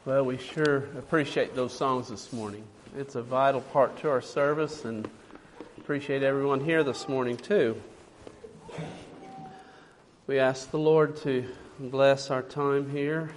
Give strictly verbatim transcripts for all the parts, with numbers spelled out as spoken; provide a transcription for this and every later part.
Well, we sure appreciate those songs this morning. It's a vital part to our service, and appreciate everyone here this morning too. We ask the Lord to bless our time here.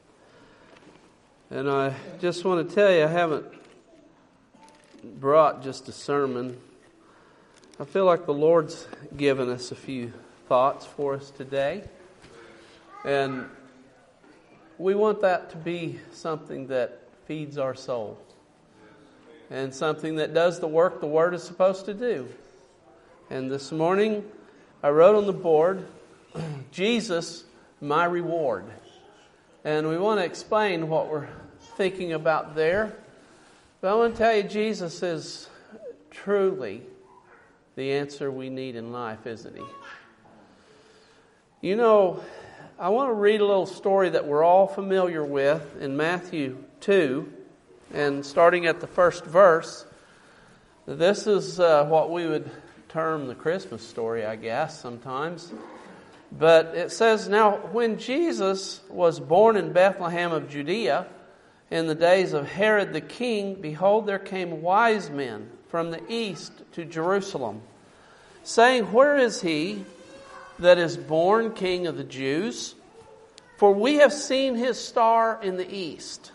And I just want to tell you, I haven't brought just a sermon. I feel like the Lord's given us a few thoughts for us today. And we want that to be something that feeds our soul and something that does the work the Word is supposed to do. And this morning, I wrote on the board, Jesus, my reward. And we want to explain what we're thinking about there. But I want to tell you, Jesus is truly the answer we need in life, isn't He? You know, I want to read a little story that we're all familiar with in Matthew two, and starting at the first verse. This is uh, what we would term the Christmas story, I guess, sometimes. But it says, "Now when Jesus was born in Bethlehem of Judea, in the days of Herod the king, behold, there came wise men from the east to Jerusalem, saying, Where is he that is born King of the Jews? For we have seen his star in the east,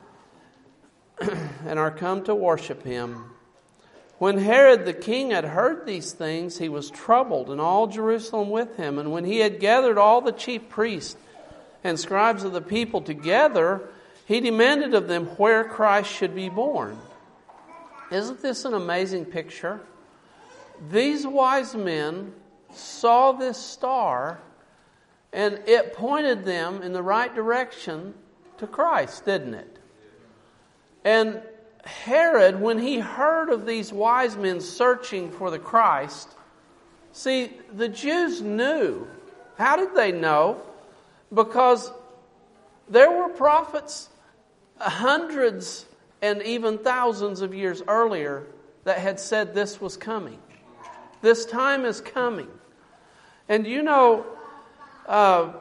and are come to worship him. When Herod the king had heard these things, he was troubled, and all Jerusalem with him. And when he had gathered all the chief priests and scribes of the people together, he demanded of them where Christ should be born." Isn't this an amazing picture? These wise men saw this star, and it pointed them in the right direction to Christ, didn't it? And Herod, when he heard of these wise men searching for the Christ, see, the Jews knew. How did they know? Because there were prophets hundreds and even thousands of years earlier that had said this was coming. This time is coming. And you know, uh,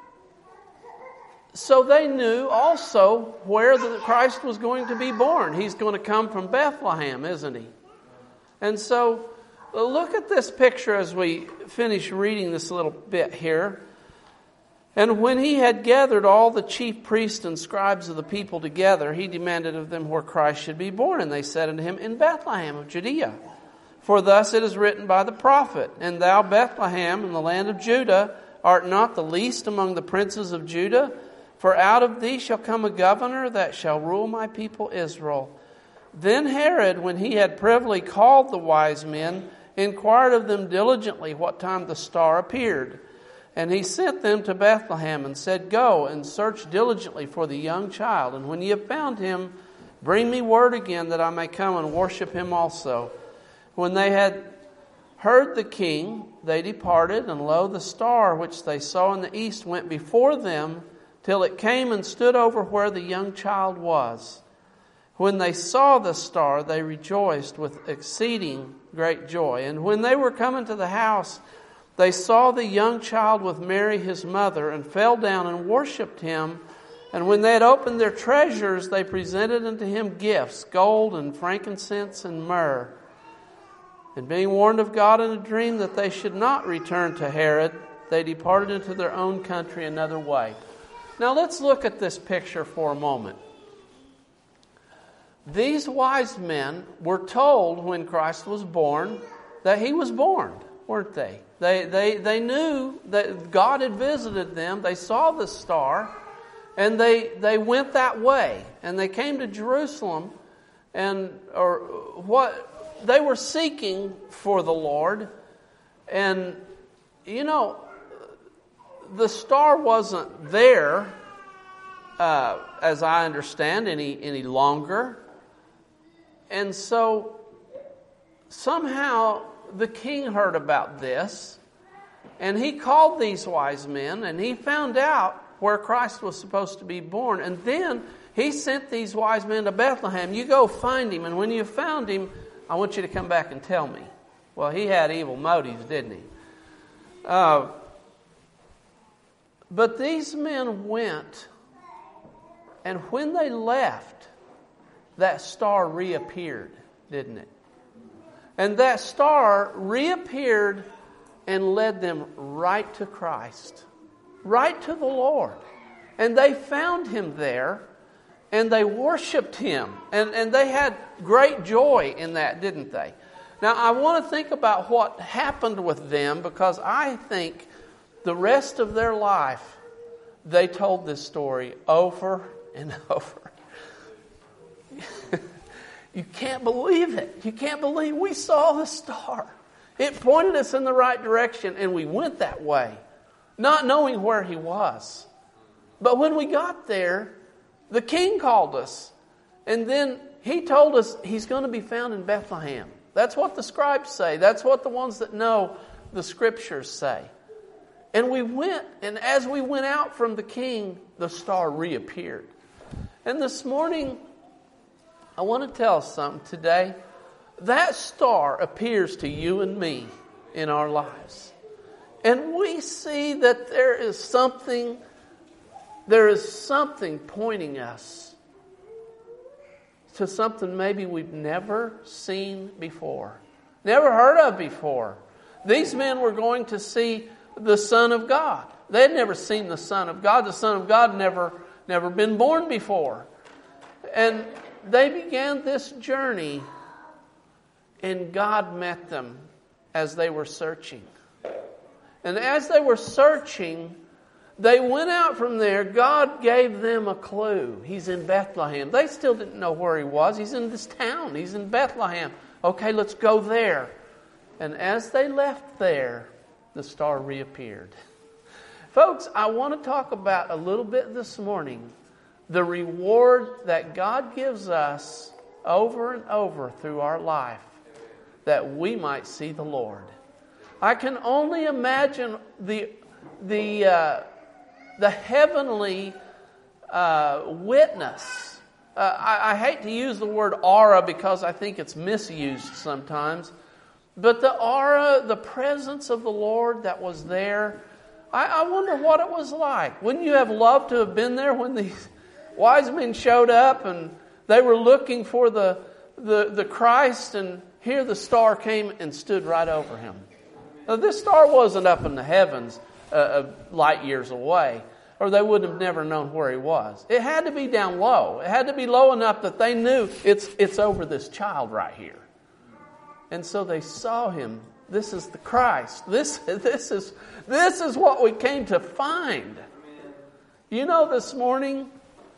so they knew also where the Christ was going to be born. He's going to come from Bethlehem, isn't he? And so look at this picture as we finish reading this little bit here. "And when he had gathered all the chief priests and scribes of the people together, he demanded of them where Christ should be born. And they said unto him, In Bethlehem of Judea. For thus it is written by the prophet, And thou, Bethlehem, in the land of Judah, art not the least among the princes of Judah. For out of thee shall come a governor that shall rule my people Israel. Then Herod, when he had privily called the wise men, inquired of them diligently what time the star appeared. And he sent them to Bethlehem and said, Go and search diligently for the young child. And when ye have found him, bring me word again that I may come and worship him also. When they had heard the king, they departed, and lo, the star which they saw in the east went before them, till it came and stood over where the young child was. When they saw the star, they rejoiced with exceeding great joy. And when they were come into the house, they saw the young child with Mary his mother, and fell down and worshipped him. And when they had opened their treasures, they presented unto him gifts, gold and frankincense and myrrh. And being warned of God in a dream that they should not return to Herod, they departed into their own country another way. Now let's look at this picture for a moment. These wise men were told when Christ was born that he was born, weren't they? They, they, they knew that God had visited them. They saw the star, and they, they went that way. And they came to Jerusalem, and or what they were seeking for the Lord. And, you know, the star wasn't there, uh, as I understand, any, any longer. And so somehow the king heard about this, and he called these wise men, and he found out where Christ was supposed to be born. And then he sent these wise men to Bethlehem. You go find him, and when you found him, I want you to come back and tell me. Well, he had evil motives, didn't he? Uh, but these men went And when they left, that star reappeared, didn't it? And that star reappeared and led them right to Christ, right to the Lord. And they found Him there, and they worshiped Him. And, and they had great joy in that, didn't they? Now, I want to think about what happened with them, because I think the rest of their life, they told this story over and over. You can't believe it. You can't believe we saw the star. It pointed us in the right direction, and we went that way, not knowing where He was. But when we got there, the king called us, and then he told us He's going to be found in Bethlehem. That's what the scribes say. That's what the ones that know the scriptures say. And we went, and as we went out from the king, the star reappeared. And this morning, I want to tell us something today. That star appears to you and me in our lives. And we see that there is something, there is something pointing us to something maybe we've never seen before, never heard of before. These men were going to see the Son of God. They had never seen the Son of God. The Son of God never, never been born before. And they began this journey, and God met them as they were searching. And as they were searching, they went out from there. God gave them a clue. He's in Bethlehem. They still didn't know where He was. He's in this town. He's in Bethlehem. Okay, let's go there. And as they left there, the star reappeared. Folks, I want to talk about a little bit this morning the reward that God gives us over and over through our life, that we might see the Lord. I can only imagine the the uh, the heavenly uh, witness. Uh, I, I hate to use the word aura because I think it's misused sometimes, but the aura, the presence of the Lord that was there, I, I wonder what it was like. Wouldn't you have loved to have been there when these wise men showed up and they were looking for the, the, the Christ, and here the star came and stood right over Him. Now, this star wasn't up in the heavens uh, light years away, or they would have never known where He was. It had to be down low. It had to be low enough that they knew it's, it's over this child right here. And so they saw Him. This is the Christ. This, this is, this is what we came to find. You know, this morning,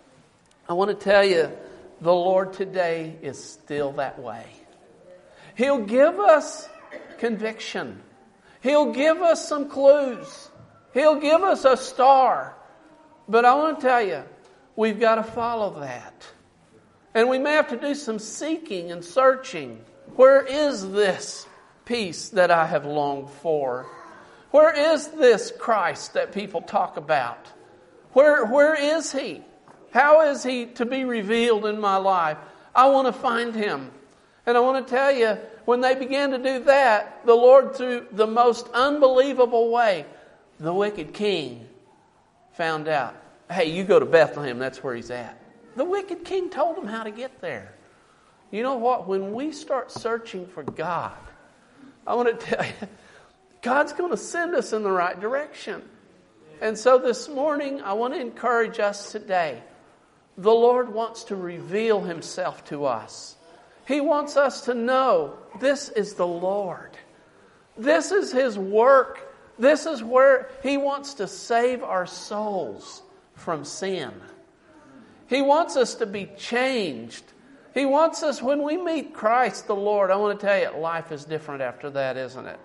I want to tell you, the Lord today is still that way. He'll give us conviction. He'll give us some clues. He'll give us a star. But I want to tell you, we've got to follow that. And we may have to do some seeking and searching. Where is this peace that I have longed for? Where is this Christ that people talk about? Where, where is He? How is He to be revealed in my life? I want to find Him. And I want to tell you, when they began to do that, the Lord, through the most unbelievable way, the wicked king found out, hey, you go to Bethlehem, that's where He's at. The wicked king told him how to get there. You know what? When we start searching for God, I want to tell you, God's going to send us in the right direction. And so this morning, I want to encourage us today. The Lord wants to reveal Himself to us. He wants us to know this is the Lord. This is His work. This is where He wants to save our souls from sin. He wants us to be changed. He wants us, when we meet Christ the Lord, I want to tell you, life is different after that, isn't it?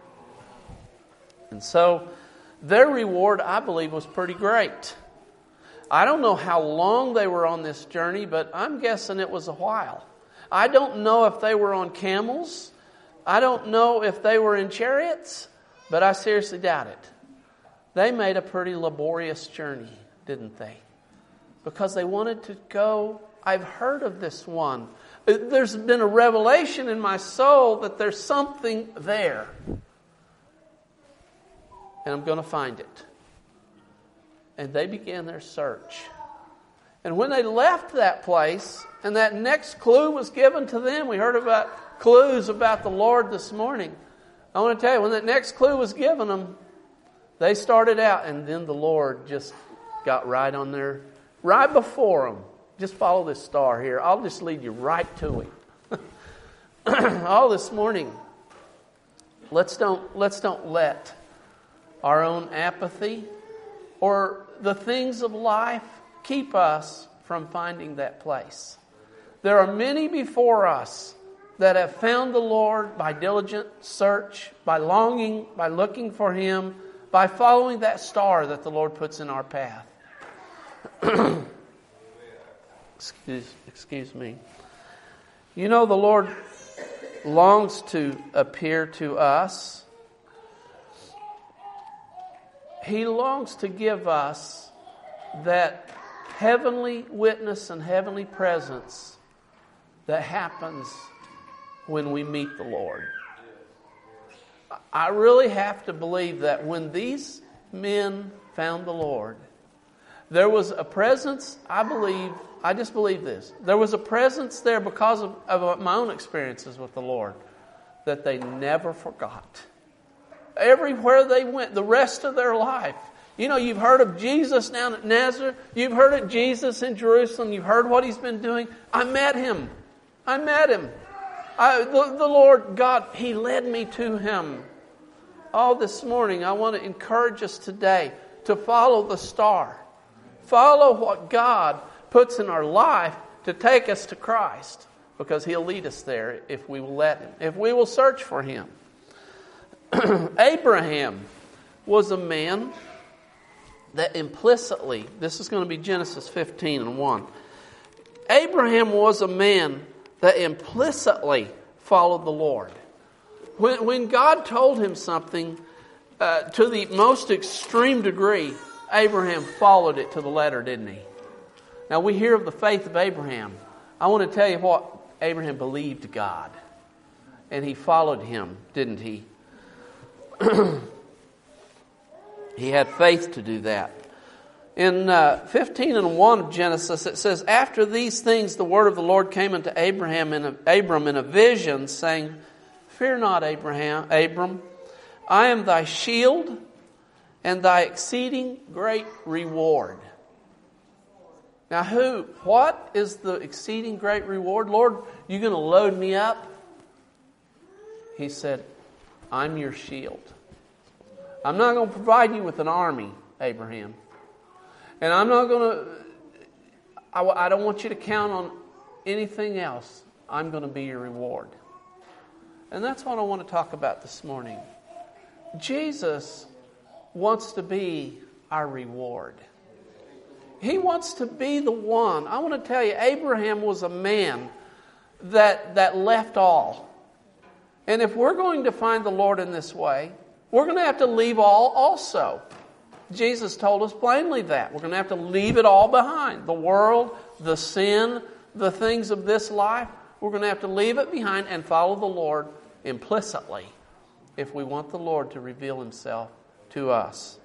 And so, their reward, I believe, was pretty great. I don't know how long they were on this journey, but I'm guessing it was a while. I don't know if they were on camels. I don't know if they were in chariots, but I seriously doubt it. They made a pretty laborious journey, didn't they? Because they wanted to go. I've heard of this one. There's been a revelation in my soul that there's something there. And I'm going to find it. And they began their search. And when they left that place, and that next clue was given to them, we heard about clues about the Lord this morning. I want to tell you, when that next clue was given them, they started out, and then the Lord just got right on there, right before them. Just follow this star here. I'll just lead you right to Him. All this morning, let's don't let's don't let our own apathy or the things of life keep us from finding that place. There are many before us that have found the Lord by diligent search, by longing, by looking for Him, by following that star that the Lord puts in our path. excuse, excuse me. You know, the Lord longs to appear to us. He longs to give us that heavenly witness and heavenly presence that happens when we meet the Lord. I really have to believe that when these men found the Lord, there was a presence, I believe, I just believe this. There was a presence there because of, of my own experiences with the Lord that they never forgot. Everywhere they went, the rest of their life. You know, you've heard of Jesus down at Nazareth. You've heard of Jesus in Jerusalem. You've heard what He's been doing. I met Him. I met Him. I, the, the Lord God, He led me to Him. All this morning, I want to encourage us today to follow the star. Follow what God puts in our life to take us to Christ, because He'll lead us there if we will let Him, if we will search for Him. Abraham was a man that implicitly, this is going to be Genesis fifteen and one. Abraham was a man that implicitly followed the Lord. When, when God told him something uh, to the most extreme degree, Abraham followed it to the letter, didn't he? Now we hear of the faith of Abraham. I want to tell you what, Abraham believed God. And he followed Him, didn't he? He had faith to do that. In uh, fifteen and one of Genesis, it says, "After these things the word of the Lord came unto Abraham in a, Abram in a vision, saying, Fear not, Abraham, Abram, I am thy shield and thy exceeding great reward." Now who, what is the exceeding great reward? Lord, you going to load me up? He said, I'm your shield. I'm not going to provide you with an army, Abraham. And I'm not going to, I, I don't want you to count on anything else. I'm going to be your reward. And that's what I want to talk about this morning. Jesus wants to be our reward. He wants to be the one. I want to tell you, Abraham was a man that, that left all. And if we're going to find the Lord in this way, we're going to have to leave all also. Jesus told us plainly that. We're going to have to leave it all behind. The world, the sin, the things of this life. We're going to have to leave it behind and follow the Lord implicitly if we want the Lord to reveal Himself to us.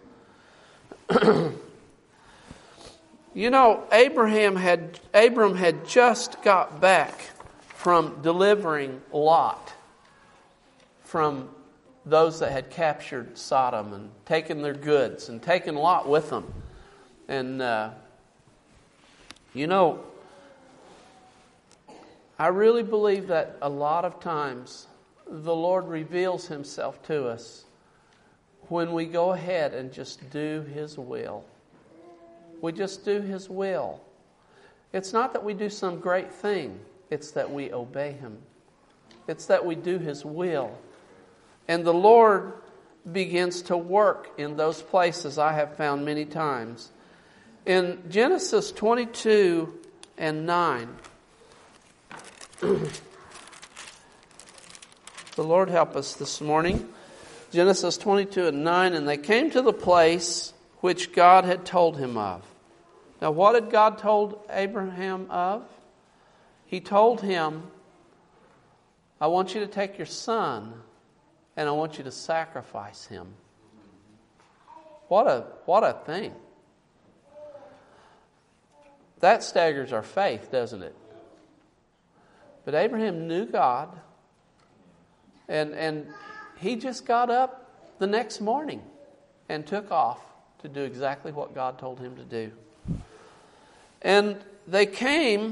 You know, Abraham had Abram had just got back from delivering Lot from those that had captured Sodom and taken their goods and taken Lot with them. And, uh, you know, I really believe that a lot of times the Lord reveals Himself to us when we go ahead and just do His will. We just do His will. It's not that we do some great thing. It's that we obey Him. It's that we do His will. And the Lord begins to work in those places, I have found many times. In Genesis twenty-two and nine, the Lord help us this morning. Genesis twenty-two and nine, "And they came to the place which God had told him of." Now, what had God told Abraham of? He told him, I want you to take your son and I want you to sacrifice him. What a, what a thing. That staggers our faith, doesn't it? But Abraham knew God, and, and he just got up the next morning and took off to do exactly what God told him to do. And they came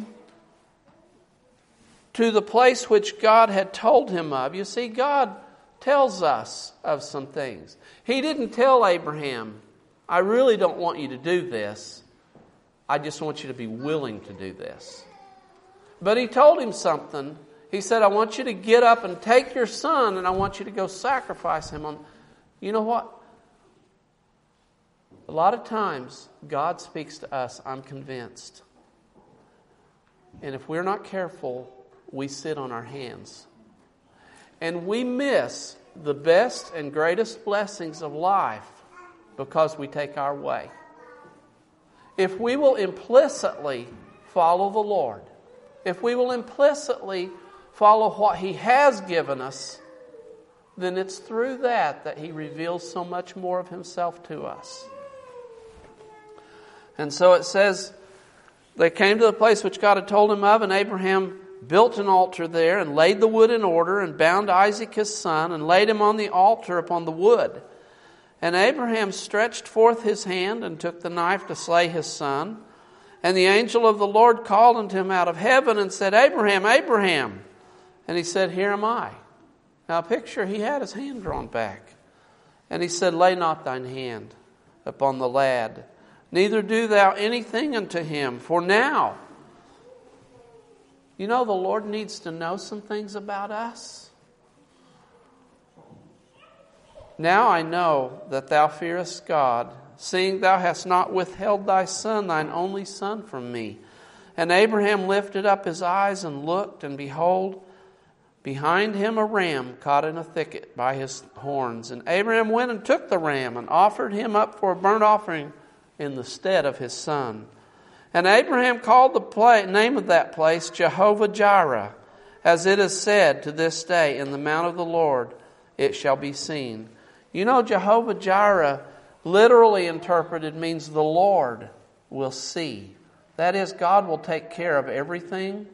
to the place which God had told him of. You see, God tells us of some things. He didn't tell Abraham, I really don't want you to do this. I just want you to be willing to do this. But he told him something. He said, I want you to get up and take your son, and I want you to go sacrifice him on. You know what? A lot of times, God speaks to us, I'm convinced. And if we're not careful, we sit on our hands. And we miss the best and greatest blessings of life because we take our way. If we will implicitly follow the Lord, if we will implicitly follow what He has given us, then it's through that that He reveals so much more of Himself to us. And so it says, they came to the place which God had told him of, and Abraham built an altar there, and laid the wood in order, and bound Isaac his son, and laid him on the altar upon the wood. And Abraham stretched forth his hand, and took the knife to slay his son. And the angel of the Lord called unto him out of heaven, and said, Abraham, Abraham. And he said, Here am I. Now picture, he had his hand drawn back. And he said, Lay not thine hand upon the lad, neither do thou anything unto him. For now, you know, the Lord needs to know some things about us. Now I know that thou fearest God, seeing thou hast not withheld thy son, thine only son, from me. And Abraham lifted up his eyes and looked, and behold, behind him a ram caught in a thicket by his horns. And Abraham went and took the ram, and offered him up for a burnt offering in the stead of his son. And Abraham called the play, name of that place Jehovah-Jireh, as it is said to this day, in the mount of the Lord it shall be seen. You know, Jehovah-Jireh, literally interpreted, means the Lord will see. That is, God will take care of everything.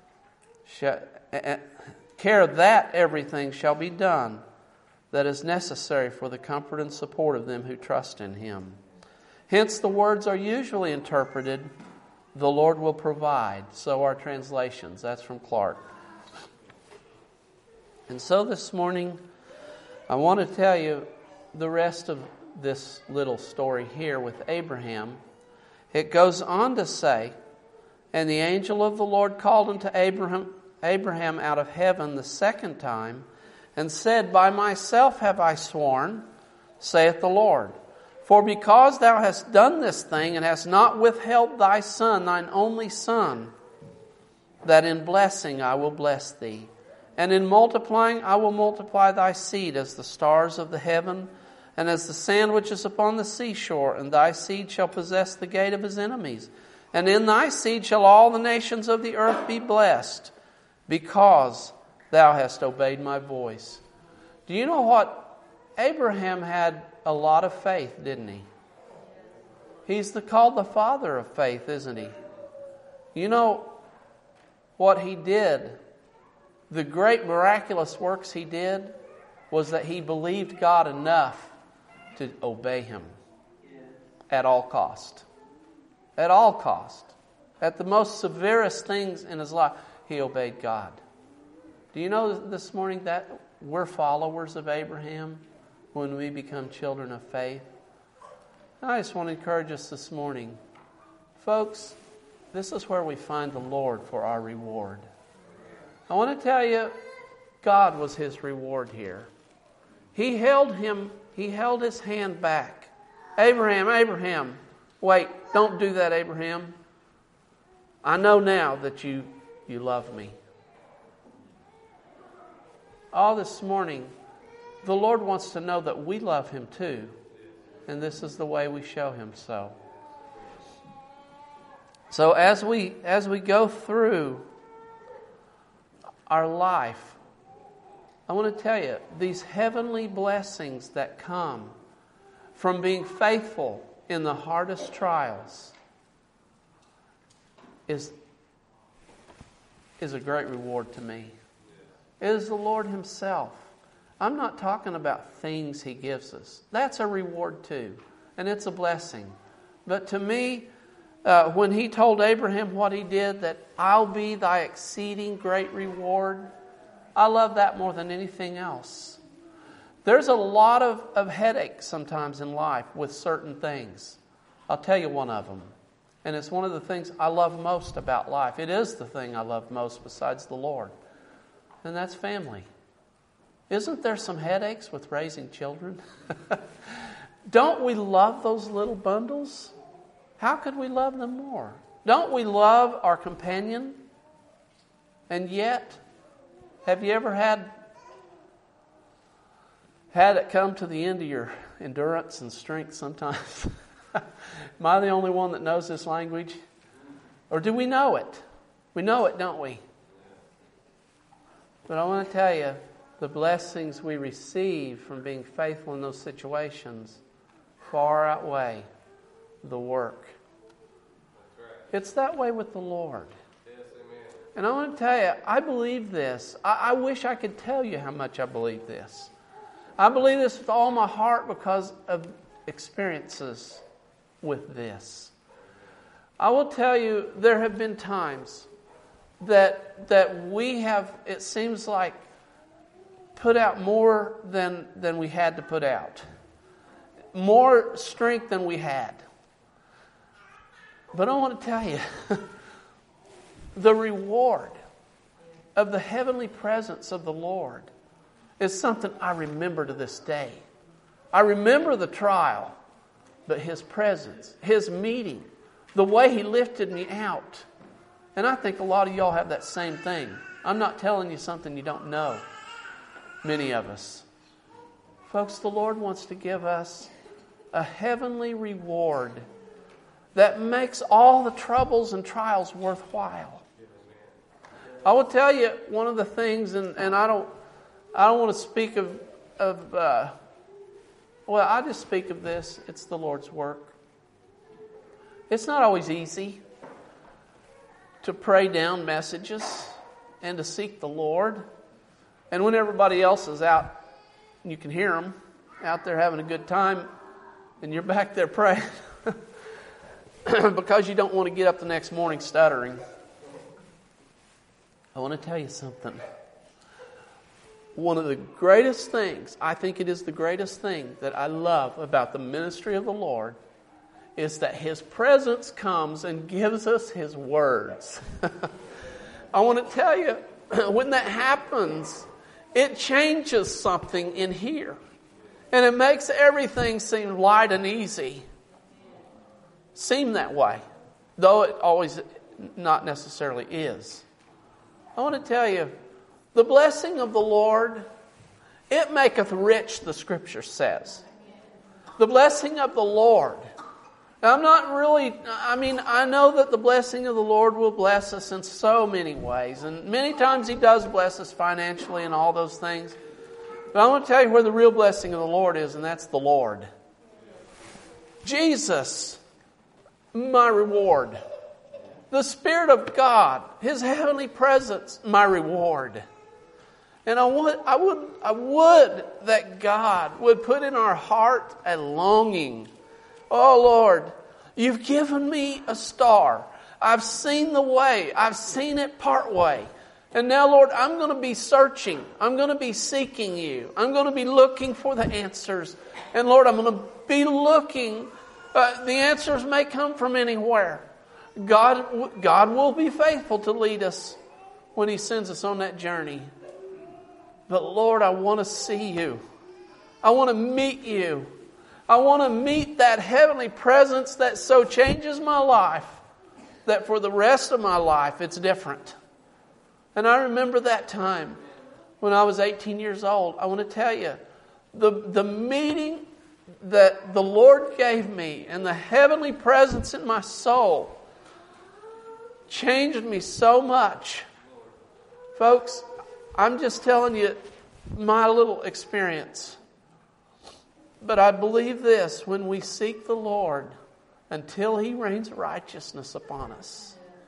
Care that everything shall be done that is necessary for the comfort and support of them who trust in Him. Hence the words are usually interpreted, the Lord will provide. So are translations. That's from Clark. And so this morning, I want to tell you the rest of this little story here with Abraham. It goes on to say, And the angel of the Lord called unto Abraham, Abraham out of heaven the second time, and said, By myself have I sworn, saith the Lord. For because thou hast done this thing, and hast not withheld thy son, thine only son, that in blessing I will bless thee, and in multiplying I will multiply thy seed as the stars of the heaven, and as the sand which is upon the seashore, and thy seed shall possess the gate of his enemies. And in thy seed shall all the nations of the earth be blessed, because thou hast obeyed my voice. Do you know what? Abraham had a lot of faith, didn't he? He's the, called the father of faith, isn't he? You know what he did? The great miraculous works he did was that he believed God enough to obey Him at all cost. At all cost. At the most severest things in his life, he obeyed God. Do you know this morning that we're followers of Abraham when we become children of faith? I just want to encourage us this morning. Folks, this is where we find the Lord for our reward. I want to tell you, God was his reward here. He held him, he held his hand back. Abraham, Abraham, wait, don't do that, Abraham. I know now that you, you love me. All this morning, the Lord wants to know that we love Him too. And this is the way we show Him so. So as we as we go through our life, I want to tell you, these heavenly blessings that come from being faithful in the hardest trials, is, is a great reward to me. It is the Lord Himself. I'm not talking about things He gives us. That's a reward too. And it's a blessing. But to me, uh, when He told Abraham what He did, that I'll be thy exceeding great reward, I love that more than anything else. There's a lot of, of headaches sometimes in life with certain things. I'll tell you one of them. And it's one of the things I love most about life. It is the thing I love most besides the Lord. And that's family. Isn't there some headaches with raising children? Don't we love those little bundles? How could we love them more? Don't we love our companion? And yet, have you ever had had it come to the end of your endurance and strength sometimes? Am I the only one that knows this language? Or do we know it? We know it, don't we? But I want to tell you, the blessings we receive from being faithful in those situations far outweigh the work. It's that way with the Lord. And I want to tell you, I believe this. I, I wish I could tell you how much I believe this. I believe this with all my heart because of experiences with this. I will tell you, there have been times that that we have, it seems like, put out more than, than we had to put out. More strength than we had. But I want to tell you, the reward of the heavenly presence of the Lord is something I remember to this day. I remember the trial, but His presence, His meeting, the way He lifted me out. And I think a lot of y'all have that same thing. I'm not telling you something you don't know. Many of us. Folks, the Lord wants to give us a heavenly reward that makes all the troubles and trials worthwhile. I will tell you one of the things, and, and I don't I don't want to speak of, of uh, well, I just speak of this. It's the Lord's work. It's not always easy to pray down messages and to seek the Lord. And when everybody else is out, you can hear them out there having a good time, and you're back there praying because you don't want to get up the next morning stuttering. I want to tell you something. One of the greatest things, I think it is the greatest thing that I love about the ministry of the Lord, is that His presence comes and gives us His words. I want to tell you, when that happens, it changes something in here. And it makes everything seem light and easy. Seem that way. Though it always not necessarily is. I want to tell you, the blessing of the Lord, it maketh rich, the Scripture says. The blessing of the Lord. Now, I'm not really, I mean, I know that the blessing of the Lord will bless us in so many ways. And many times He does bless us financially and all those things. But I want to tell you where the real blessing of the Lord is, and that's the Lord. Jesus, my reward. The Spirit of God, His heavenly presence, my reward. And I would, I would, I would that God would put in our heart a longing. Oh Lord, You've given me a star. I've seen the way. I've seen it part way. And now, Lord, I'm going to be searching. I'm going to be seeking You. I'm going to be looking for the answers. And Lord, I'm going to be looking. Uh, the answers may come from anywhere. God, God will be faithful to lead us when He sends us on that journey. But Lord, I want to see You. I want to meet You. I want to meet that heavenly presence that so changes my life that for the rest of my life it's different. And I remember that time when I was eighteen years old. I want to tell you, the, the meeting that the Lord gave me and the heavenly presence in my soul changed me so much. Folks, I'm just telling you my little experience. But I believe this, when we seek the Lord until He rains righteousness upon us,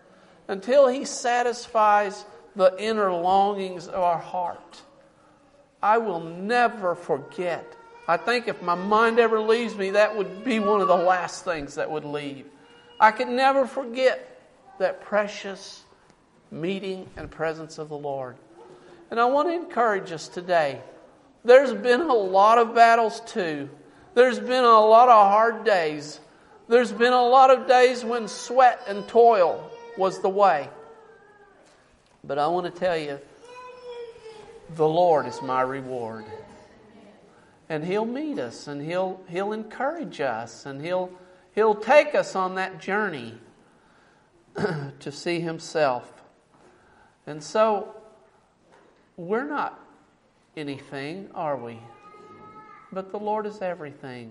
until He satisfies the inner longings of our heart. I will never forget. I think if my mind ever leaves me, that would be one of the last things that would leave. I can never forget that precious meeting and presence of the Lord. And I want to encourage us today. There's been a lot of battles too. There's been a lot of hard days. There's been a lot of days when sweat and toil was the way. But I want to tell you, the Lord is my reward. And He'll meet us, and He'll He'll encourage us, and He'll He'll take us on that journey to see Himself. And so, we're not anything, are we? But the Lord is everything.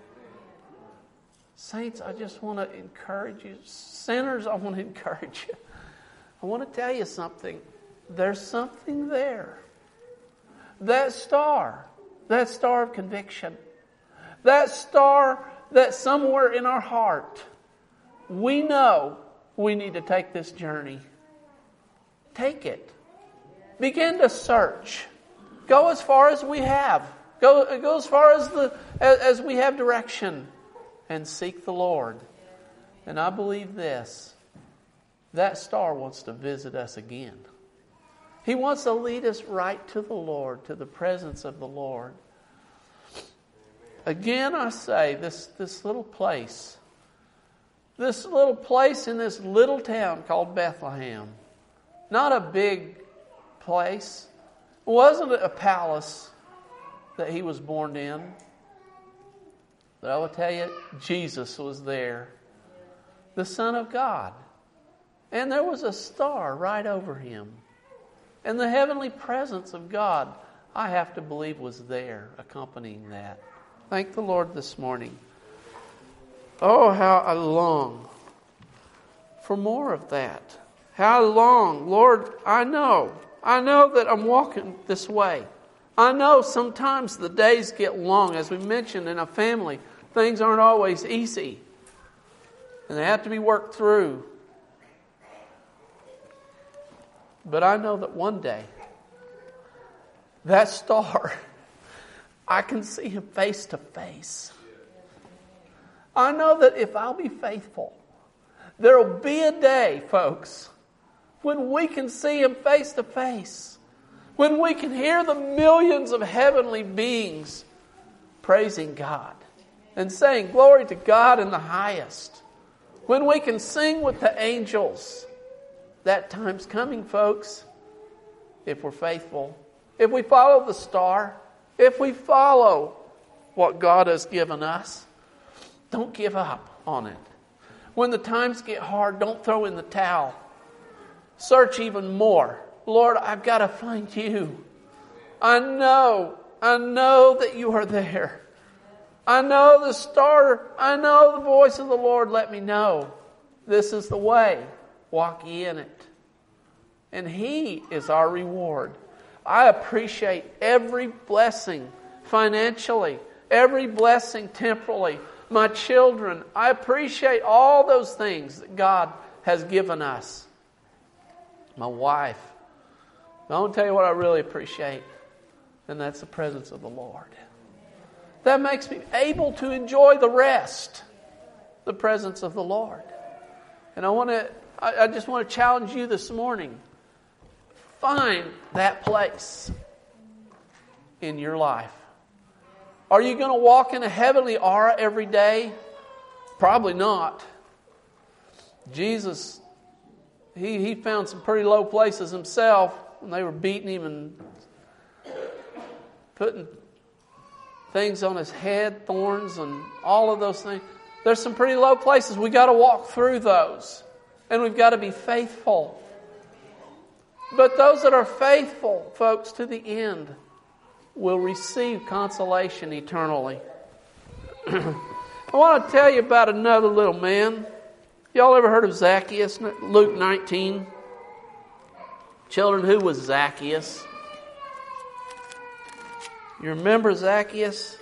Saints, I just want to encourage you. Sinners, I want to encourage you. I want to tell you something. There's something there. That star, that star of conviction, that star that's somewhere in our heart, we know we need to take this journey. Take it. Begin to search. Go as far as we have. Go, go as far as the as, as we have direction. And seek the Lord. And I believe this. That star wants to visit us again. He wants to lead us right to the Lord, to the presence of the Lord. Again, I say, this, this little place, this little place in this little town called Bethlehem, not a big place. It wasn't a palace that He was born in. But I will tell you, Jesus was there, the Son of God. And there was a star right over Him. And the heavenly presence of God, I have to believe, was there accompanying that. Thank the Lord this morning. Oh, how I long for more of that. How long, Lord, I know. I know that I'm walking this way. I know sometimes the days get long. As we mentioned, in a family, things aren't always easy. And they have to be worked through. But I know that one day, that star, I can see Him face to face. I know that if I'll be faithful, there will be a day, folks, when we can see Him face to face. When we can hear the millions of heavenly beings praising God and saying, "Glory to God in the highest." When we can sing with the angels. That time's coming, folks, if we're faithful. If we follow the star. If we follow what God has given us. Don't give up on it. When the times get hard, don't throw in the towel. Search even more. Lord, I've got to find You. I know, I know that You are there. I know the star, I know the voice of the Lord let me know. This is the way. Walk ye in it. And He is our reward. I appreciate every blessing financially, every blessing temporally. My children, I appreciate all those things that God has given us. My wife. I want to tell you what I really appreciate, and that's the presence of the Lord. That makes me able to enjoy the rest, the presence of the Lord. And I want to, I, I just want to challenge you this morning. Find that place in your life. Are you going to walk in a heavenly aura every day? Probably not. Jesus, he, he found some pretty low places himself when they were beating Him and putting things on His head, thorns and all of those things. There's some pretty low places. We've got to walk through those. And we've got to be faithful. But those that are faithful, folks, to the end, will receive consolation eternally. I want to tell you about another little man. Y'all ever heard of Zacchaeus? Luke nineteen. Children, who was Zacchaeus? You remember Zacchaeus?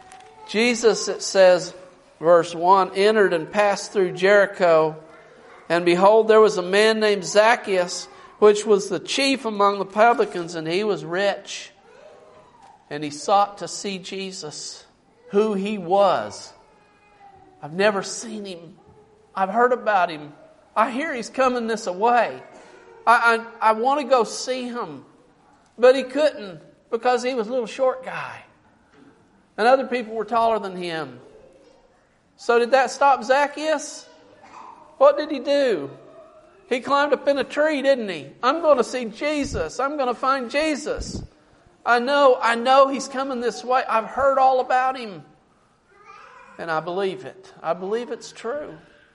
Jesus, it says, verse one, entered and passed through Jericho. And behold, there was a man named Zacchaeus, which was the chief among the publicans, and he was rich. And he sought to see Jesus, who he was. I've never seen him. I've heard about him. I hear he's coming this way. I, I, I want to go see him. But he couldn't because he was a little short guy. And other people were taller than him. So did that stop Zacchaeus? What did he do? He climbed up in a tree, didn't he? I'm going to see Jesus. I'm going to find Jesus. I know, I know he's coming this way. I've heard all about him. And I believe it. I believe it's true.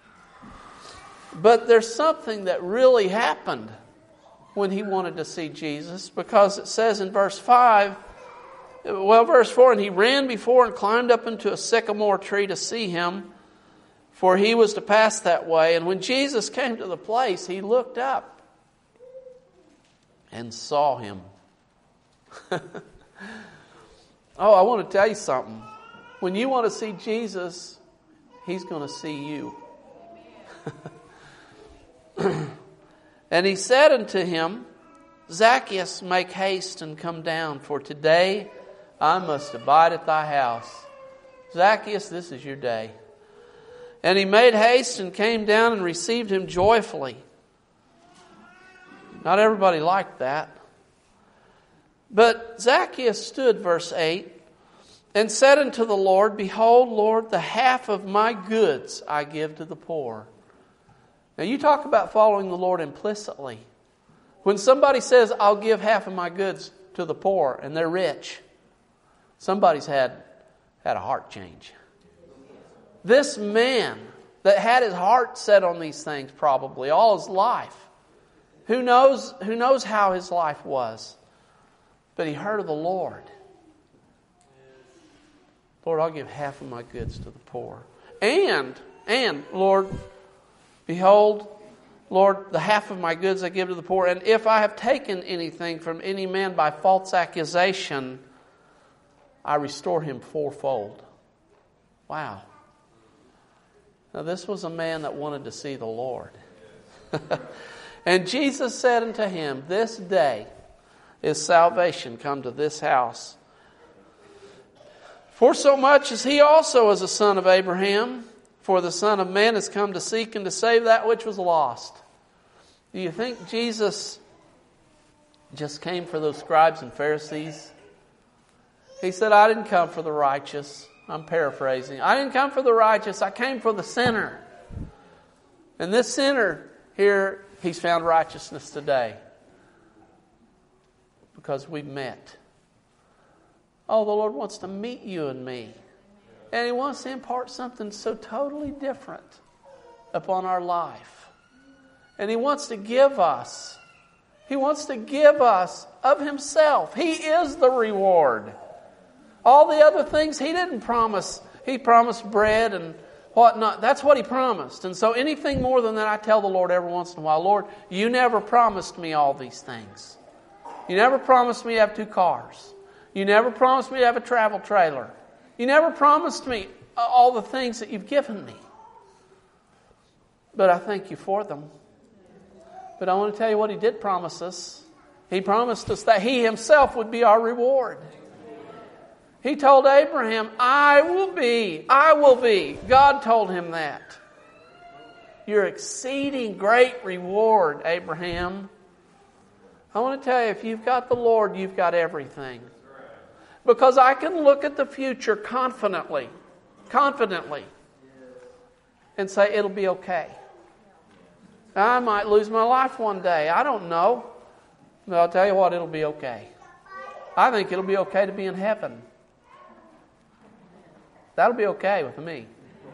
But there's something that really happened when he wanted to see Jesus, because it says in verse five, well, verse four, and he ran before and climbed up into a sycamore tree to see him, for he was to pass that way. And when Jesus came to the place, he looked up and saw him. Oh, I want to tell you something. When you want to see Jesus, he's going to see you. And he said unto him, Zacchaeus, make haste and come down, for today I must abide at thy house. Zacchaeus, this is your day. And he made haste and came down and received him joyfully. Not everybody liked that. But Zacchaeus stood, verse eight, and said unto the Lord, Behold, Lord, the half of my goods I give to the poor. Now you talk about following the Lord implicitly. When somebody says, I'll give half of my goods to the poor, and they're rich, somebody's had, had a heart change. This man that had his heart set on these things probably all his life, who knows, who knows how his life was, but he heard of the Lord. Lord, I'll give half of my goods to the poor. And, and, Lord, behold, Lord, the half of my goods I give to the poor. And if I have taken anything from any man by false accusation, I restore him fourfold. Wow. Now this was a man that wanted to see the Lord. And Jesus said unto him, This day is salvation come to this house. For so much as he also is a son of Abraham, for the Son of Man has come to seek and to save that which was lost. Do you think Jesus just came for those scribes and Pharisees? He said, I didn't come for the righteous. I'm paraphrasing. I didn't come for the righteous. I came for the sinner. And this sinner here, he's found righteousness today. Because we've met. Oh, the Lord wants to meet you and me. And He wants to impart something so totally different upon our life. And He wants to give us. He wants to give us of Himself. He is the reward. All the other things He didn't promise. He promised bread and whatnot. That's what He promised. And so anything more than that, I tell the Lord every once in a while, Lord, You never promised me all these things. You never promised me to have two cars. You never promised me to have a travel trailer. You never promised me all the things that You've given me. But I thank You for them. But I want to tell you what He did promise us. He promised us that He Himself would be our reward. He told Abraham, I will be, I will be. God told him that. Your exceeding great reward, Abraham. I want to tell you, if you've got the Lord, you've got everything. Because I can look at the future confidently, confidently, and say it'll be okay. I might lose my life one day. I don't know. But I'll tell you what, it'll be okay. I think it'll be okay to be in heaven. That'll be okay with me.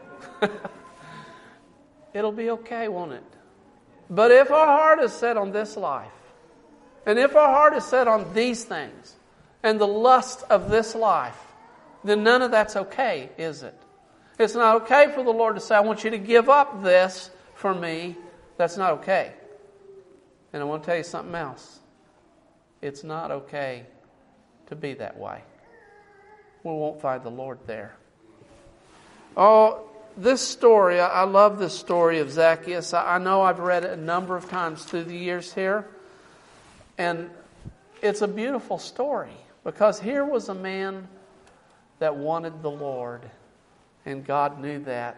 It'll be okay, won't it? But if our heart is set on this life, and if our heart is set on these things, and the lust of this life, then none of that's okay, is it? It's not okay for the Lord to say, I want you to give up this for me. That's not okay. And I want to tell you something else. It's not okay to be that way. We won't find the Lord there. Oh, this story, I, I love this story of Zacchaeus. I, I know I've read it a number of times through the years here. And it's a beautiful story because here was a man that wanted the Lord. And God knew that.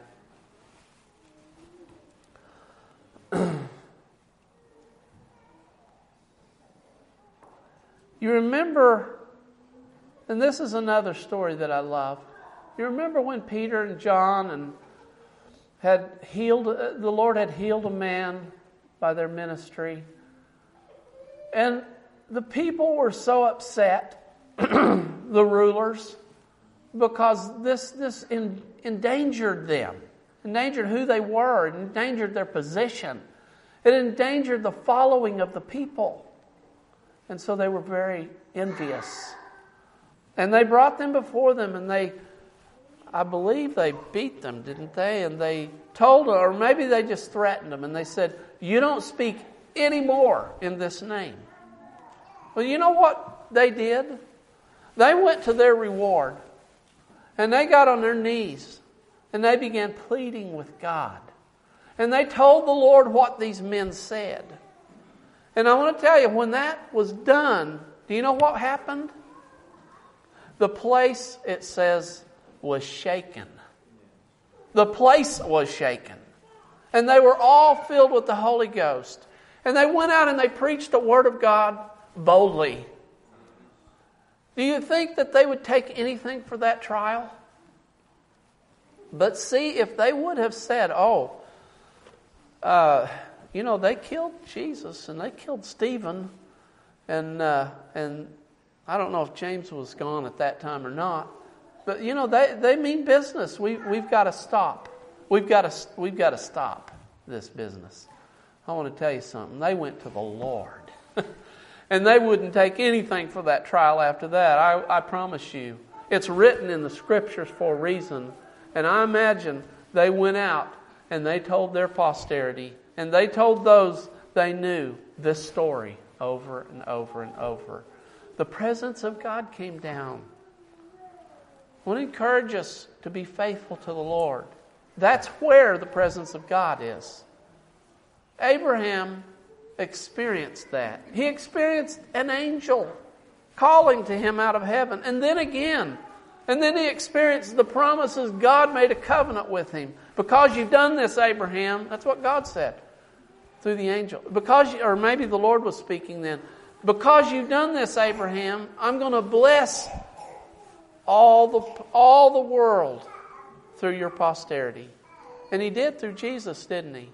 You remember, and this is another story that I love. You remember when Peter and John and had healed, the Lord had healed a man by their ministry. And the people were so upset, the rulers, because this, this in, endangered them, endangered who they were, endangered their position. It endangered the following of the people. And so they were very envious. And they brought them before them, and they, I believe they beat them, didn't they? And they told them, or maybe they just threatened them, and they said, you don't speak anymore in this name. Well, you know what they did? They went to their reward, and they got on their knees, and they began pleading with God. And they told the Lord what these men said. And I want to tell you, when that was done, do you know what happened? The place, it says, was shaken. The place was shaken. And they were all filled with the Holy Ghost. And they went out and they preached the Word of God boldly. Do you think that they would take anything for that trial? But see, if they would have said, oh, uh, you know, they killed Jesus and they killed Stephen, and uh, and I don't know if James was gone at that time or not, but you know, they, they mean business. We we've got to stop. We've got to we've got to stop this business. I want to tell you something. They went to the Lord, and they wouldn't take anything for that trial after that. I I promise you, it's written in the Scriptures for a reason. And I imagine they went out and they told their posterity. And they told those they knew this story over and over and over. The presence of God came down. I want to encourage us to be faithful to the Lord. That's where the presence of God is. Abraham experienced that. He experienced an angel calling to him out of heaven. And then again. And then he experienced the promises. God made a covenant with him. Because you've done this, Abraham. That's what God said. Through the angel. Because, you, or maybe the Lord was speaking then. Because you've done this, Abraham, I'm going to bless all the all the world through your posterity. And he did through Jesus, didn't he?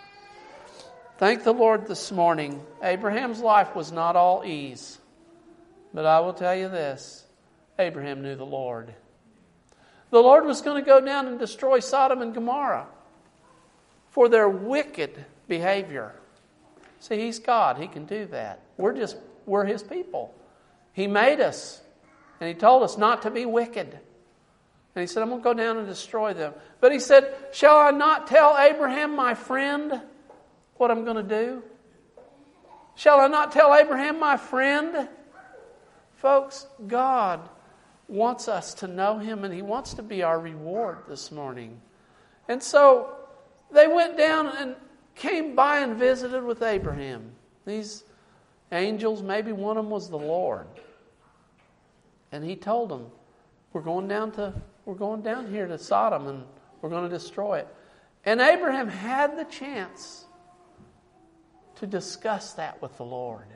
Thank the Lord this morning. Abraham's life was not all ease. But I will tell you this. Abraham knew the Lord. The Lord was going to go down and destroy Sodom and Gomorrah for their wicked behavior. See, He's God. He can do that. We're just, we're His people. He made us. And He told us not to be wicked. And He said, I'm going to go down and destroy them. But He said, shall I not tell Abraham, my friend, what I'm going to do? Shall I not tell Abraham, my friend? Folks, God wants us to know Him, and He wants to be our reward this morning. And so they went down and came by and visited with Abraham. These angels, maybe one of them was the Lord. And He told them, we're going down to we're going down here to Sodom, and we're going to destroy it. And Abraham had the chance to discuss that with the Lord.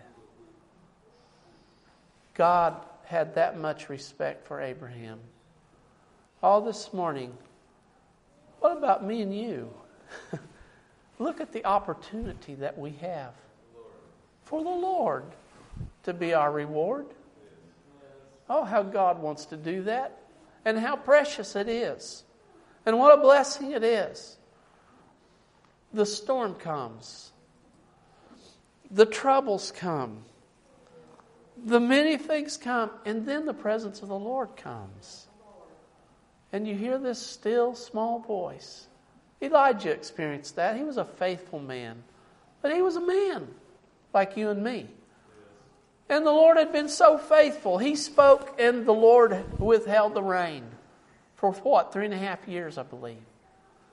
God had that much respect for Abraham. All this morning, what about me and you? Look at the opportunity that we have for the Lord to be our reward. Oh, how God wants to do that. And how precious it is. And what a blessing it is. The storm comes. The troubles come. The many things come. And then the presence of the Lord comes. And you hear this still small voice. Elijah experienced that. He was a faithful man. But he was a man like you and me. And the Lord had been so faithful. He spoke and the Lord withheld the rain. For what? Three and a half years, I believe.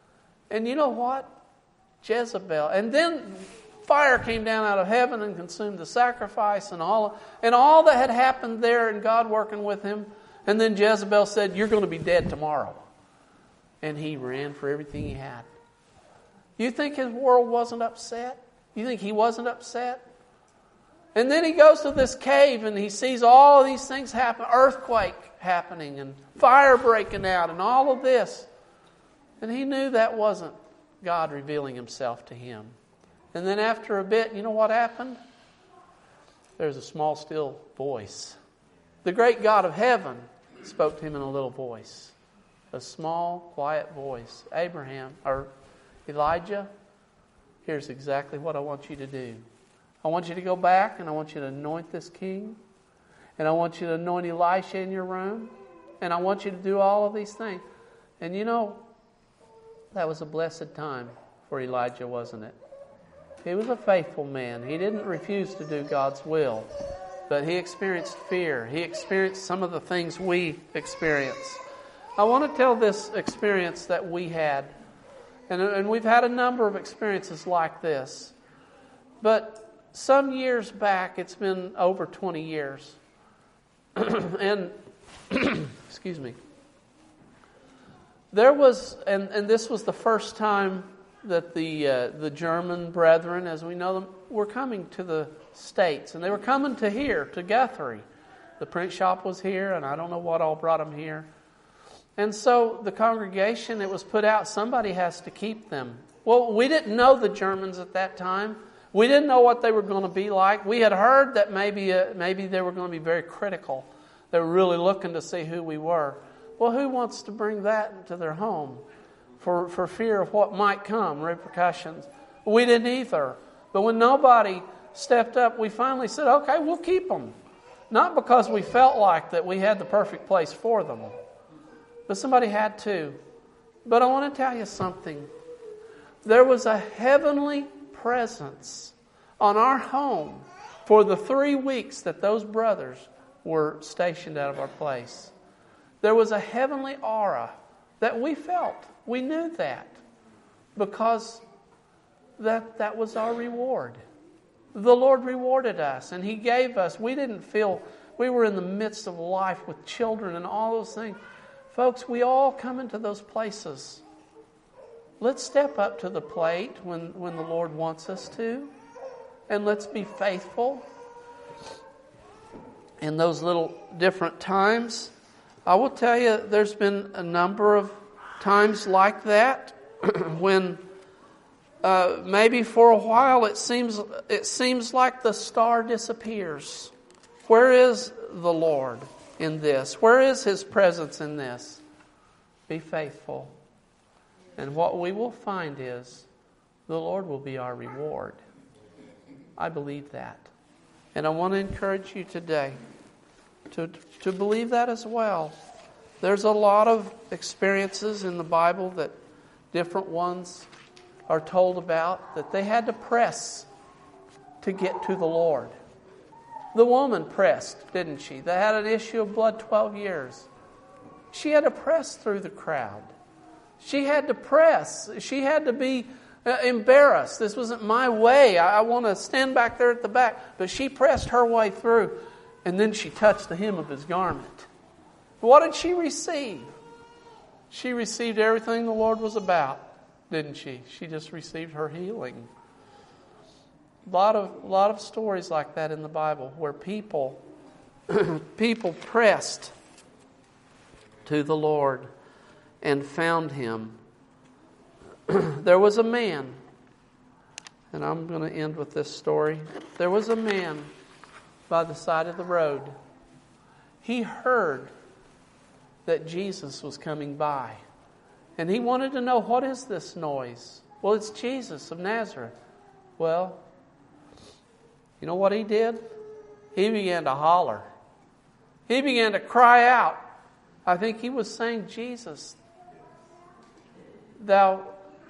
And you know what? Jezebel. And then fire came down out of heaven and consumed the sacrifice and all, and all that had happened there and God working with him. And then Jezebel said, you're going to be dead tomorrow. And he ran for everything he had. You think his world wasn't upset? You think he wasn't upset? And then he goes to this cave and he sees all these things happen, earthquake happening and fire breaking out and all of this. And he knew that wasn't God revealing himself to him. And then after a bit, you know what happened? There's a small, still voice. The great God of heaven spoke to him in a little voice. A small, quiet voice. Abraham, or Elijah, here's exactly what I want you to do. I want you to go back and I want you to anoint this king. And I want you to anoint Elisha in your room. And I want you to do all of these things. And you know, that was a blessed time for Elijah, wasn't it? He was a faithful man. He didn't refuse to do God's will. But he experienced fear. He experienced some of the things we experience. I want to tell this experience that we had. And, and we've had a number of experiences like this. But some years back, it's been over twenty years. and, excuse me. There was, and, and this was the first time that the uh, the German brethren, as we know them, were coming to the States. And they were coming to here, to Guthrie. The print shop was here, and I don't know what all brought them here. And so the congregation, it was put out, somebody has to keep them. Well, we didn't know the Germans at that time. We didn't know what they were going to be like. We had heard that maybe uh, maybe they were going to be very critical. They were really looking to see who we were. Well, who wants to bring that into their home for, for fear of what might come, repercussions? We didn't either. But when nobody stepped up, we finally said, okay, we'll keep them. Not because we felt like that we had the perfect place for them, but somebody had to. But I want to tell you something. There was a heavenly presence on our home for the three weeks that those brothers were stationed out of our place. There was a heavenly aura that we felt. We knew that because that, that was our reward. The Lord rewarded us and He gave us. We didn't feel, we were in the midst of life with children and all those things. Folks, we all come into those places. Let's step up to the plate when, when the Lord wants us to. And let's be faithful in those little different times. I will tell you, there's been a number of times like that when uh, maybe for a while it seems it seems like the star disappears. Where is the Lord in this? Where is His presence in this? Be faithful. And what we will find is the Lord will be our reward. I believe that. And I want to encourage you today to, to believe that as well. There's a lot of experiences in the Bible that different ones are told about that they had to press to get to the Lord. The woman pressed, didn't she? They had an issue of blood twelve years. She had to press through the crowd. She had to press. She had to be uh, embarrassed. This wasn't my way. I, I want to stand back there at the back. But she pressed her way through. And then she touched the hem of His garment. What did she receive? She received everything the Lord was about, didn't she? She just received her healing. A lot of, a lot of stories like that in the Bible where people, people pressed to the Lord and found Him. There was a man, and I'm going to end with this story. There was a man by the side of the road. He heard that Jesus was coming by. And he wanted to know, what is this noise? Well, it's Jesus of Nazareth. Well, you know what he did? He began to holler. He began to cry out. I think he was saying, Jesus, thou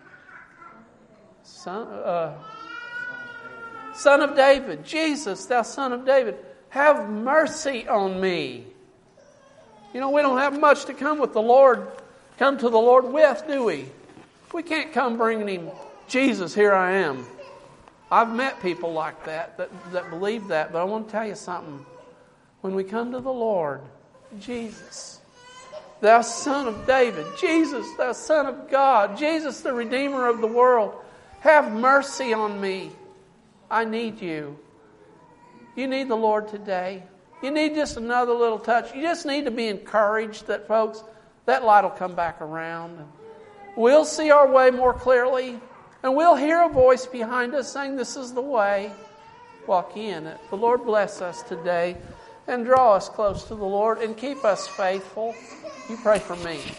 son, uh, son of David, Jesus, thou son of David, have mercy on me. You know, we don't have much to come with the Lord, come to the Lord with, do we? We can't come bringing Him, Jesus, here I am. I've met people like that, that, that believe that, but I want to tell you something. When we come to the Lord, Jesus, thou Son of David, Jesus, thou Son of God, Jesus, the Redeemer of the world, have mercy on me. I need you. You need the Lord today. You need just another little touch. You just need to be encouraged that, folks, that light will come back around. We'll see our way more clearly, and we'll hear a voice behind us saying, this is the way. Walk in it. The Lord bless us today and draw us close to the Lord and keep us faithful. You pray for me.